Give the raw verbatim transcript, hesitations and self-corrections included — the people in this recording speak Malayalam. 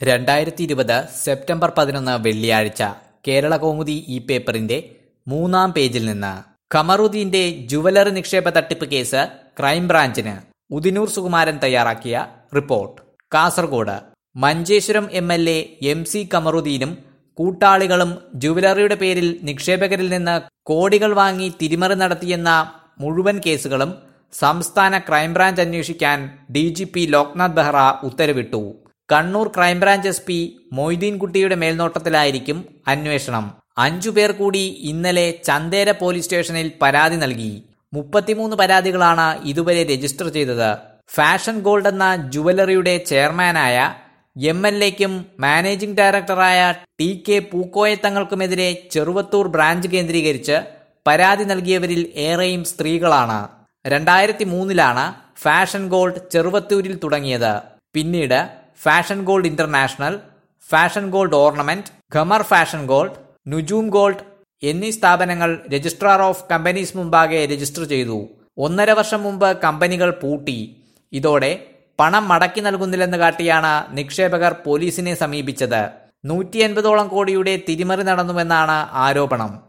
രണ്ടായിരത്തി ഇരുപത് സെപ്റ്റംബർ പതിനൊന്ന് വെള്ളിയാഴ്ച കേരള കൗമുദി ഈ പേപ്പറിന്റെ മൂന്നാം പേജിൽ നിന്ന് ഖമറുദ്ദീന്റെ ജുവലറി നിക്ഷേപ തട്ടിപ്പ് കേസ് ക്രൈംബ്രാഞ്ചിന് ഉദിനൂർ സുകുമാരൻ തയ്യാറാക്കിയ report. Kasaragod Manjeshwaram M L A M C ഖമറുദ്ദീനും കൂട്ടാളികളും ജുവലറിയുടെ പേരിൽ നിക്ഷേപകരിൽ നിന്ന് കോടികൾ വാങ്ങി തിരിമറി നടത്തിയെന്ന മുഴുവൻ കേസുകളും സംസ്ഥാന ക്രൈംബ്രാഞ്ച് അന്വേഷിക്കാൻ D G P Loknath Behera ഉത്തരവിട്ടു. കണ്ണൂർ ക്രൈംബ്രാഞ്ച് എസ് പി മൊയ്തീൻകുട്ടിയുടെ മേൽനോട്ടത്തിലായിരിക്കും അന്വേഷണം. അഞ്ചു പേർ കൂടി ഇന്നലെ ചന്ദേര പോലീസ് സ്റ്റേഷനിൽ പരാതി നൽകി. മുപ്പത്തിമൂന്ന് പരാതികളാണ് ഇതുവരെ രജിസ്റ്റർ ചെയ്തത്. ഫാഷൻ ഗോൾഡ് എന്ന ജുവലറിയുടെ ചെയർമാനായ എം എൽ എക്കും മാനേജിംഗ് ഡയറക്ടറായ ടി കെ പൂക്കോയത്തങ്ങൾക്കുമെതിരെ ചെറുവത്തൂർ ബ്രാഞ്ച് കേന്ദ്രീകരിച്ച് പരാതി നൽകിയവരിൽ ഏറെയും സ്ത്രീകളാണ്. രണ്ടായിരത്തി മൂന്നിലാണ് ഫാഷൻ ഗോൾഡ് ചെറുവത്തൂരിൽ തുടങ്ങിയത്. പിന്നീട് fashion gold international, fashion gold ornament, Khamar fashion gold, Nujoom gold എന്നീ സ്ഥാപനങ്ങൾ രജിസ്ട്രാർ ഓഫ് കമ്പനീസ് മുമ്പാകെ രജിസ്റ്റർ ചെയ്തു. ഒന്നര വർഷം മുമ്പ് കമ്പനികൾ പൂട്ടി. ഇതോടെ പണം മടക്കി നൽകുന്നില്ലെന്ന് കാട്ടിയാണ് നിക്ഷേപകർ പോലീസിനെ സമീപിച്ചത്. നൂറ്റി എൺപതോളം കോടിയുടെ തിരിമറി നടന്നുവെന്നാണ് ആരോപണം.